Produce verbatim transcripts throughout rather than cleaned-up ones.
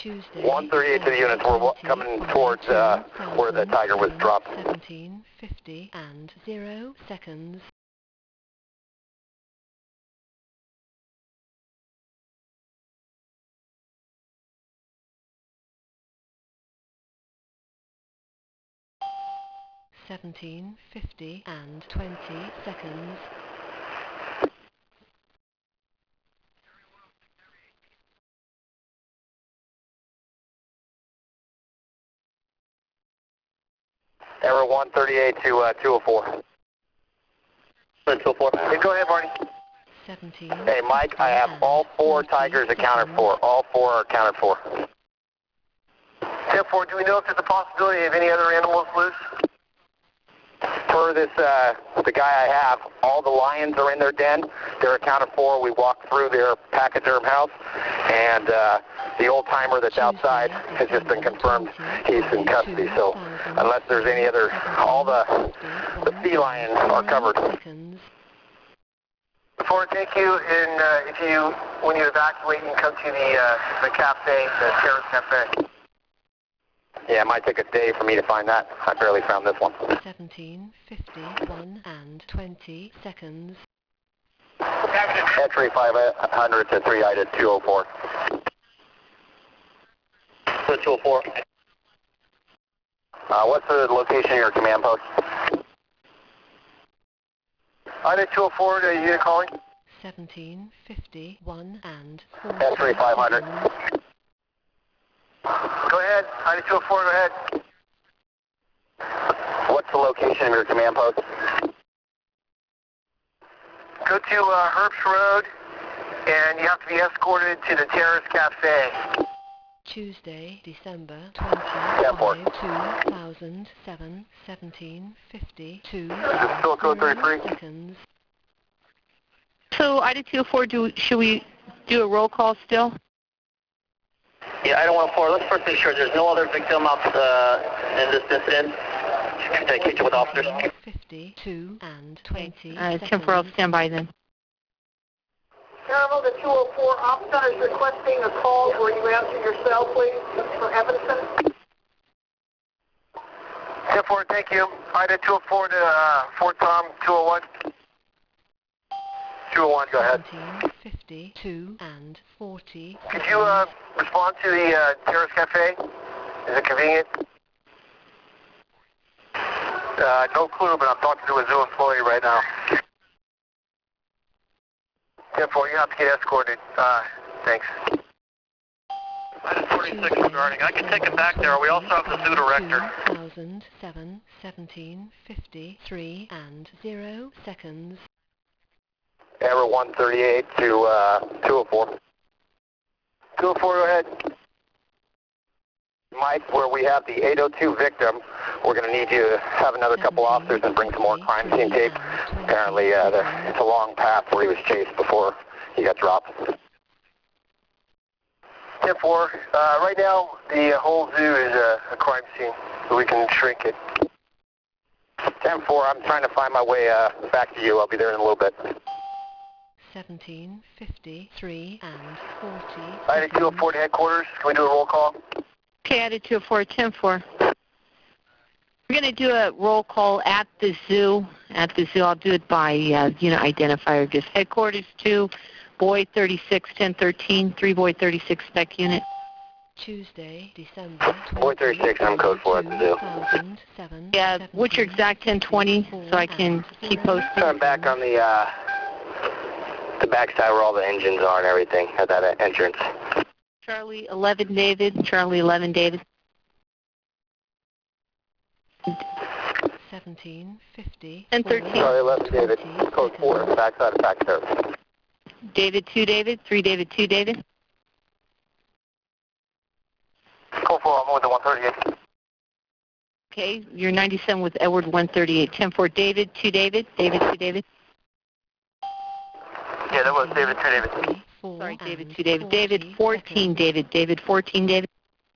Tuesday, one thirty-eight to the units. We're wa- coming towards uh, where the Tiger was dropped. seventeen fifty and zero seconds. seventeen fifty and twenty seconds. Error one thirty-eight to uh, two oh four. two oh four. Hey, go ahead, Barney. seventeen. Hey, Mike, I have all four Tigers accounted for. All four are accounted for. ten four, do we know if there's a possibility of any other animals loose? Per this, uh, the guy I have, all the lions are in their den. They're accounted for. We walked through their pachyderm house, and uh, the old-timer that's outside has just been confirmed he's in custody. So unless there's any other, all the, the feline are covered. Before, thank you. And uh, if you, when you evacuate, you can come to the uh, the cafe, the Terrace Cafe. Yeah, it might take a day for me to find that. I barely found this one. seventeen fifty-one and twenty seconds. Entry five hundred to three I to two oh four. So two oh four. Uh, what's the location of your command post? I did two oh four, the unit calling. seventeen fifty-one and forty Entry five hundred. seconds. Go ahead. I did two oh four, go ahead. What's the location of your command post? Go to uh, Herbst Road, and you have to be escorted to the Terrace Cafe. Tuesday, December twenty-fifth, two thousand seven, seventeen fifty-two Still code thirty-three. seconds. So I did two oh four, do, should we do a roll call still? Yeah, I don't want to four. Let's first make sure there's no other victim up uh, in this incident. Communicate with officers. fifty-two and twenty Uh, seconds. temporal standby then. Carnival, the two oh four officer is requesting a call where you answer your cell, please, for Evanston. ten four, thank you. I did two oh four to uh, Fort Tom, two oh one. two oh one, go ahead. seventeen fifty-two and forty Could you uh, respond to the uh, Terrace Cafe? Is it convenient? Uh, no clue, but I'm talking to a zoo employee right now. ten four, you have to get escorted. Uh, thanks. I did forty-six regarding. I can take it back there. We also have the zoo director. two thousand seven, seventeen fifty-three and zero seconds. Error one thirty-eight to uh, two oh four. two oh four, go ahead. Mike, where we have the eight oh two victim, we're going to need you to have another couple officers and bring some more crime scene tape. Apparently, uh, there, it's a long path where he was chased before he got dropped. ten four, uh, right now, the whole zoo is a, a crime scene, so we can shrink it. ten four, I'm trying to find my way uh, back to you. I'll be there in a little bit. seventeen fifty-three and forty I did two oh four to headquarters. Can we do a roll call? Okay, I did two oh four, ten four. We're going to do a roll call at the zoo. At the zoo, I'll do it by uh, unit identifier. Just headquarters two, Boy thirty-six, ten thirteen, three Boy thirty-six spec unit. Tuesday, December Boy thirty-six, I'm code four at the zoo. two thousand seven, Yeah, what's your exact ten twenty so I can keep posted? I'm back on the uh, the backside where all the engines are and everything at that entrance. Charlie eleven David, Charlie eleven David. seventeen fifty. ten thirteen. Charlie eleven David, code four, backside of backside. David two David, three David two David. Code four, I'm with the one thirty-eight. Okay, you're ninety-seven with Edward one thirty-eight. ten four David, two David, David two David. Yeah, that was David two David. Sorry, David two David. David fourteen David, David fourteen David.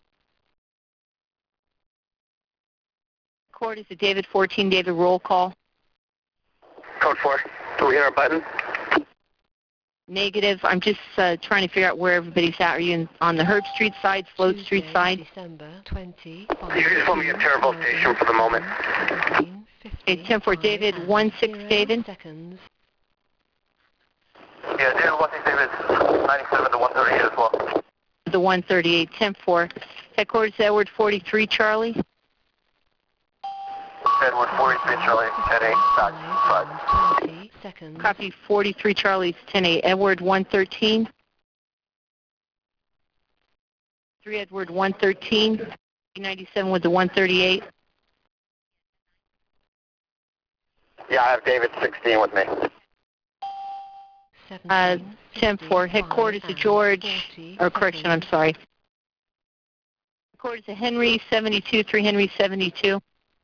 Court is a David fourteen David roll call. Code four, do we hit our button? Negative. I'm just uh, trying to figure out where everybody's at. Are you in, on the Herb Street side, Float Street Tuesday, side? December twentieth. You can just put me at Terrebonne Station for the moment. Okay, ten four David, one six David. Seconds. Yeah, David, one six David, ninety-seven to one thirty-eight as well. The one thirty-eight, ten four. Headquarters Edward forty-three Charlie. Edward forty-three Charlie, ten eight, back, five. twenty seconds. Copy forty-three Charlie's ten eight. Edward one thirteen. three Edward one thirteen. ninety-seven with the one thirty-eight. Yeah, I have David sixteen with me. Uh, ten four. Headquarters to George, or correction, I'm sorry. Headquarters to Henry seventy-two, three Henry seventy-two.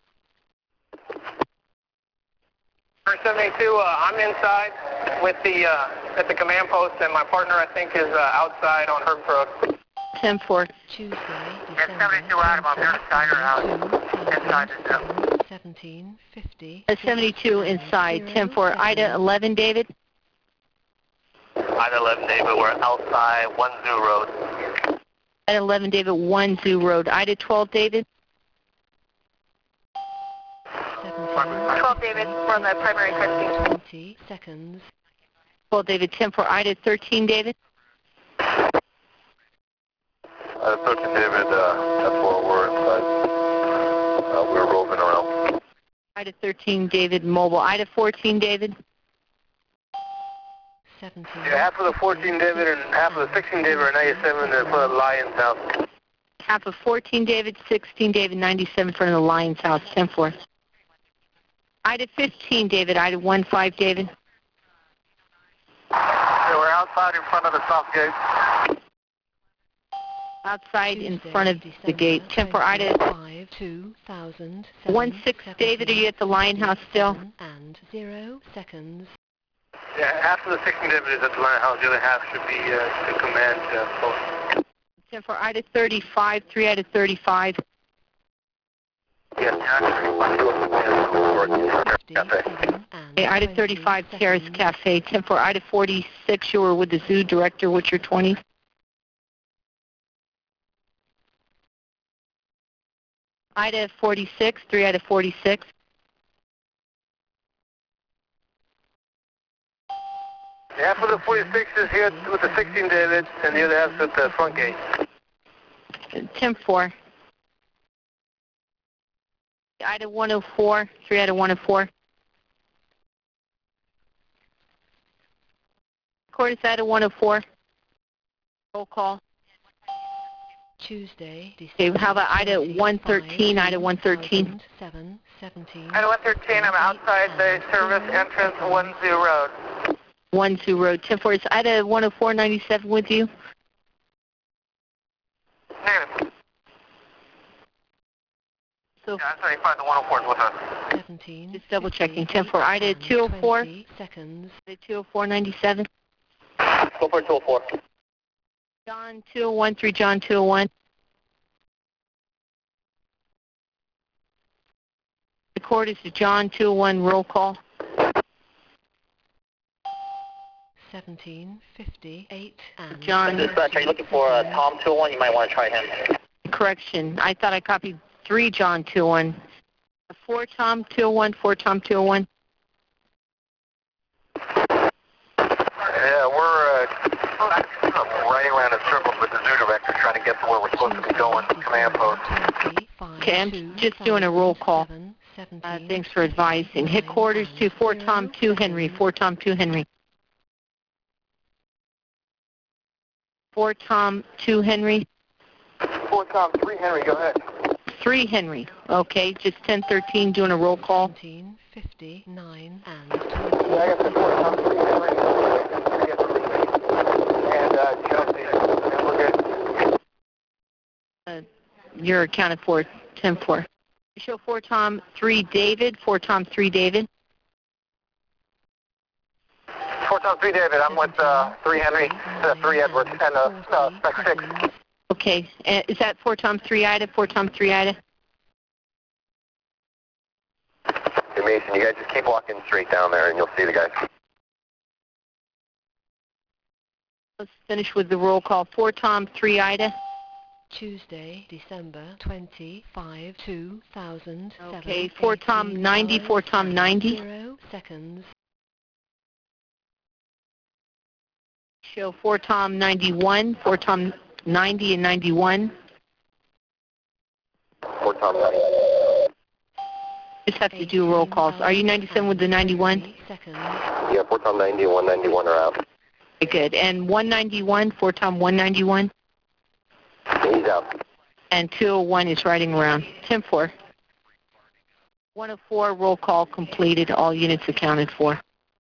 seventy-two, uh, I'm inside with the, uh, at the command post, and my partner, I think, is uh, outside on Herb Road. ten four. Tuesday, It's seventy-two Adam, I'm here inside your house. Inside the zoo. seventeen fifty. Uh, seventy-two inside. ten four. Ida eleven David. Ida eleven David, we're outside one Zoo Road. Ida eleven David, one Zoo Road. Ida twelve David. twelve David, we're on the primary testing. twenty seconds. twelve David, ten four. Ida thirteen David. Ida thirteen David, uh, that's where we're inside. Uh, we're roving around. Ida thirteen David, mobile. Ida fourteen David. seventeen. Yeah, half of the fourteen David and half of the sixteen David are ninety-seven in front of the Lions house. Half of fourteen David, sixteen David, ninety-seven in front of the Lions house. ten four. Ida fifteen David. Ida one five David. Yeah, we're outside in front of the south gate. Outside in front of the gate. ten four. Ida five two thousand. one six David. Are you at the Lion house still? And zero seconds. Yeah, half of the sixteen David is at the Lion house. The other half should be uh, the command uh, post. ten four. Ida thirty-five. three Ida thirty-five. Yes, actually, I'm doing the Cafe. Okay, Ida thirty-five, Terrace Cafe. ten four. Ida forty-six, you were with the zoo director. What's your twenty? Ida forty-six, three Ida forty-six. Half of the forty-six is here with the sixteen David, and the other half's at the front gate. ten four. Ida one oh four, three Ida one oh four. Quarters Ida one oh four. Roll call. Tuesday, December. Okay, how about Ida one thirteen, Ida one thirteen? seven seventeen. Ida one thirteen, I'm outside the service entrance, one Zoo Road. one Zoo Road. ten four. Is Ida one oh four ninety-seven with you? Negative. So Yeah, that's seventy-five, the one oh four is with us. seventeen. just double checking. ten four. Ida two oh four. Seconds. Ida two oh four ninety-seven. Go for two oh four. John two oh one, three John two oh one. The court is to John two oh one, roll call. seventeen fifty-eight and John. Dispatch, are you looking for uh, Tom two oh one? You might want to try him. Correction. I thought I copied three John two oh one. four Tom two oh one, four Tom two oh one. Yeah, we're uh, running around in circles with the zoo director trying to get to where we're supposed to be going, command post. Okay, I'm just doing a roll call. Uh, thanks for advising. Headquarters to four Tom two Henry, four Tom two Henry. four Tom two Henry. four Tom three Henry, go ahead. three Henry. Okay, just ten thirteen doing a roll call. seventeen fifty-nine and Yeah, I got the four Tom three Henry. And uh, Chelsea, and we're good. Uh, you're accounted for, ten four. Show four Tom three David, four Tom three David. four Tom three David, I'm with uh, three Henry, uh, three Edwards, and uh, uh, spec six. Okay, uh, is that four Tom three Ida, four Tom three Ida? Hey Mason, you guys just keep walking straight down there and you'll see the guys. Let's finish with the roll call. four Tom, three Ida. Tuesday, December twenty-fifth, two thousand seven. Okay, four Tom, ninety, four Tom, ninety. Zero seconds. Show four Tom, ninety-one, four Tom, ninety and ninety-one. four Tom ninety. Just have to do roll calls. Are you ninety-seven with the ninety-one? Seconds. Yeah, four Tom ninety and one ninety-one are out. Okay, good. And one ninety-one, four Tom, one ninety-one? He's out. And two oh one is riding around. ten four. one oh four, roll call completed. All units accounted for.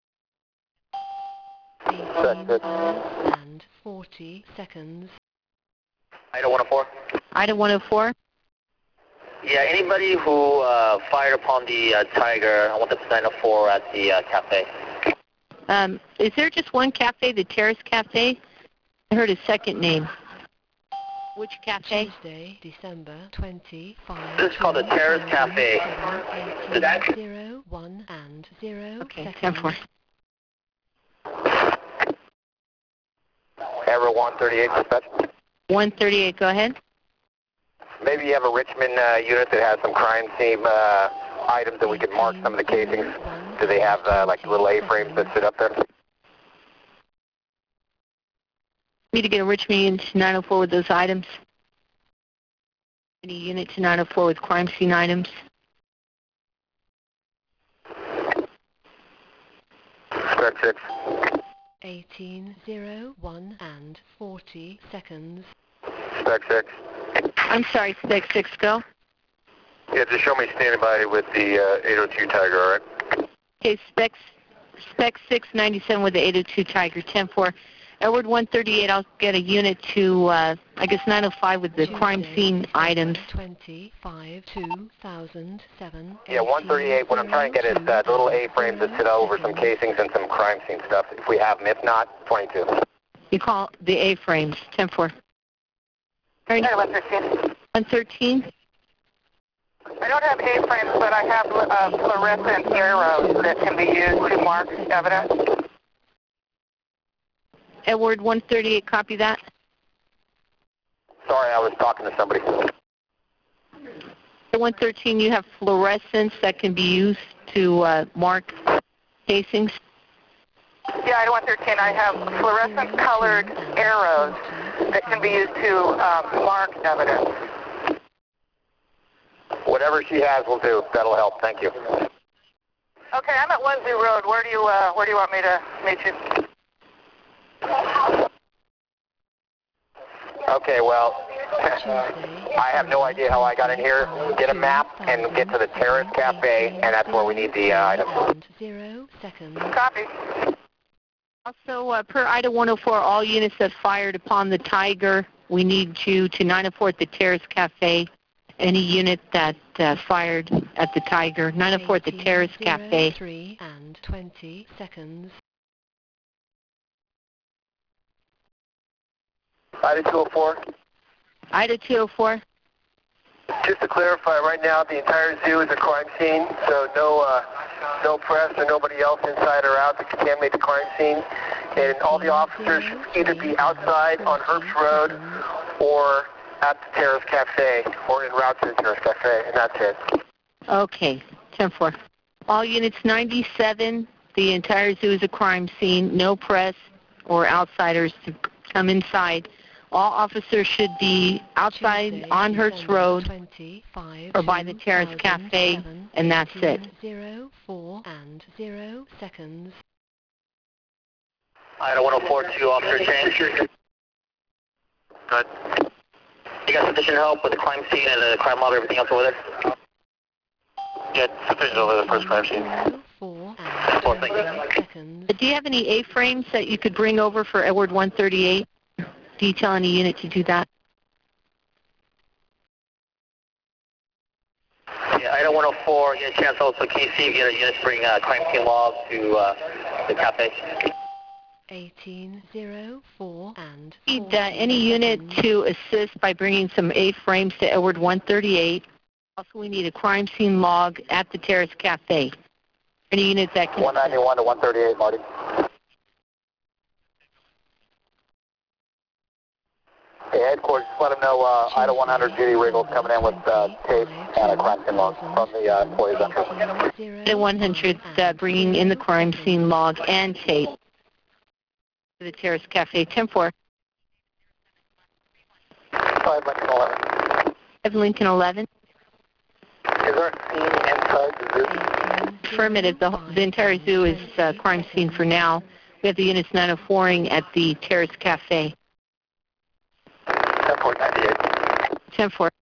eighteen minutes and forty seconds. Ida one oh four. Ida one oh four. Yeah, anybody who uh, fired upon the uh, Tiger, I want them to nine oh four at the uh, cafe. Um, is there just one cafe, the Terrace Cafe? I heard a second name. Which cafe? Tuesday, December twenty-fifth. This is called the Terrace Cafe. Is that? Zero, one, and zero Okay, seconds. ten four. Ever one thirty-eight dispatch. one thirty-eight, go ahead. Maybe you have a Richmond uh, unit that has some crime scene uh, items that we could mark some of the casings. Do they have uh, like little A-frames that sit up there? Me to get a Richmond unit to nine oh four with those items. Any unit to nine oh four with crime scene items. Spec six. eighteen, zero, one, and forty seconds. Spec six. I'm sorry, Spec six, go. Yeah, just show me standing by with the uh, eight oh two Tiger, all right? Okay, Spec, Spec six, ninety-seven with the eight oh two Tiger, ten four. Edward one thirty-eight, I'll get a unit to, uh, I guess, nine oh five with the Tuesday, crime scene December items. twenty-fifth, two thousand seven. Yeah, one thirty-eight, what I'm trying to get is uh, the little A-frames that sit over some casings and some crime scene stuff, if we have them. If not, twenty-two. You call the A-frames, ten four. All right, one thirteen. one thirteen. I don't have A-frames, but I have uh, fluorescent arrows that can be used to mark evidence. Edward one thirty-eight, copy that. Sorry, I was talking to somebody. one thirteen, you have fluorescents that can be used to uh, mark casings. Yeah, I one thirteen, I have fluorescent colored arrows that can be used to um, mark evidence. Whatever she has will do. That'll help. Thank you. Okay, I'm at one Zoo Road. Where do you uh, where do you want me to meet you? Okay, well, I have no idea how I got in here. Get a map and get to the Terrace Cafe, and that's where we need the uh, items. Zero seconds. Copy. Also, uh, per Ida one oh four, all units that fired upon the Tiger, we need you to nine oh four at the Terrace Cafe. Any unit that uh, fired at the Tiger, nine oh four at the Terrace Cafe. three and twenty seconds. Ida two oh four. Ida two oh four. Just to clarify, right now the entire zoo is a crime scene, so no uh, no press or nobody else inside or out that can contaminate the crime scene. And all the officers should either be outside on Herbst Road or at the Terrace Cafe or en route to the Terrace Cafe, and that's it. Okay, ten four. All units ninety-seven, the entire zoo is a crime scene. No press or outsiders to come inside. All officers should be outside Tuesday, on Herbst December Road twenty-fifth, or by the Terrace Cafe, two thousand seven, and that's it. eighteen, zero, four and zero seconds. Ida one oh four, two officer change. Good. You got sufficient help with the crime scene and the crime mob, everything else over there? Yeah, sufficient over the first crime scene. Zero, four and Four, thank you. twenty seconds. Do you have any A-frames that you could bring over for Edward one thirty-eight? Detail any unit to do that? Yeah, Ida one oh four, get a chance also, can you see if you get a unit to bring uh, crime scene logs to uh, the cafe? eighteen, zero, four and Need forty uh, any unit seconds. to assist by bringing some A-frames to Edward one thirty-eight. Also, we need a crime scene log at the Terrace Cafe. Any unit that can one ninety-one to one thirty-eight, Marty. Hey, headquarters, just let them know uh, Idaho one hundred Judy Riggles coming in with uh, tape and a crime scene log from the uh, employees on The one hundred uh, bringing in the crime scene log and tape to the Terrace Cafe. ten four. five Lincoln eleven. five Lincoln eleven. Is there a scene inside the zoo? Affirmative. The, the entire zoo is uh, crime scene for now. We have the units nine oh four-ing at the Terrace Cafe. ten four ninety-eight. ten four.